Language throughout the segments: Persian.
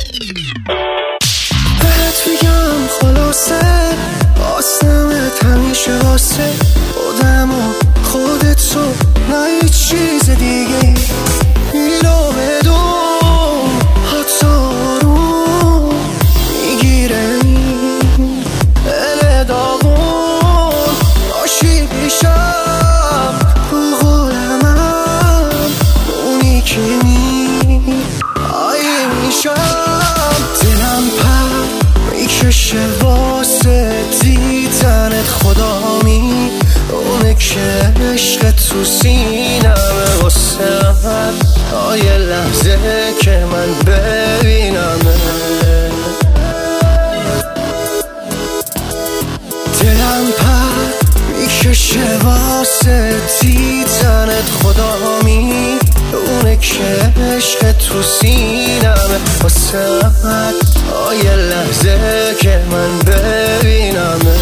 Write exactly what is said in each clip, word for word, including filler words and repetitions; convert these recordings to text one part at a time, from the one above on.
بهت میگم خلاصه آسمت همیشه واسه خودم و خودت و نه هیچ چیز دیگه. اینو بدون حتی رو میگیره این دل داغون باشی پیشم رو قولمم اونی که می آیه میشم. دلم پر میکشه واسه دیدنت خدامی اونه که عشق تو سینمه واسه من آیه لحظه که من ببینمه. دلم پر میکشه واسه دیدنت خدامی اونه که عشق تو سینمه واسه من آیه لحظه که من ببینمه.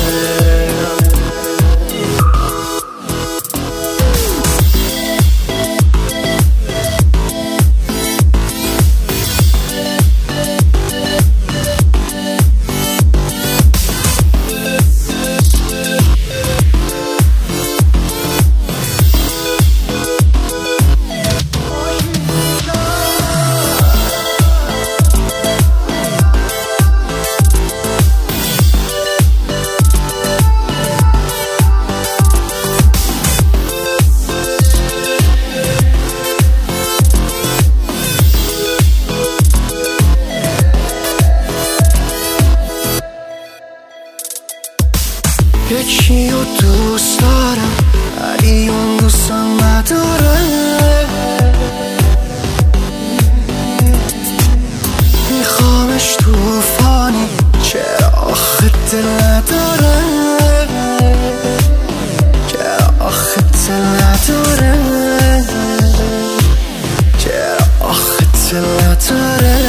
یکی رو دوست دارم ولی اون دوستم نداره. میخوامش توفانی چرا آخه دل نداره، چرا آخه دل نداره، چرا آخه دل نداره.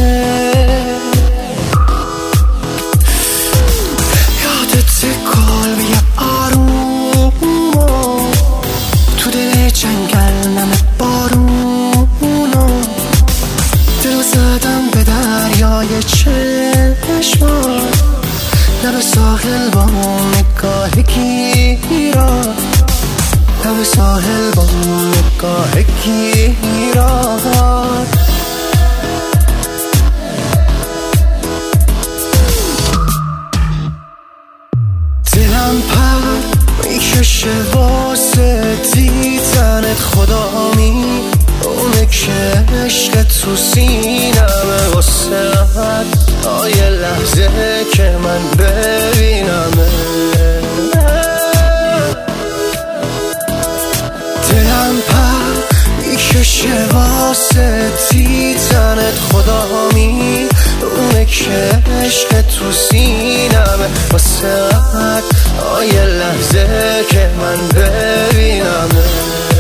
جنگل نم بارونو دل زدم به دریای چشمات لب ساحل با نگاه گیرا، لب ساحل با نگاه گیرا. دلم پر میکشه واسه دیدنت خدامی اونه که عشق تو سینمه واسه من آیه لحظه که من ببینمه. دلم پر میکشه واسه دیدنت خدامی اونه که عشق تو سینمه واسه من آیه لحظه که من ببینمه.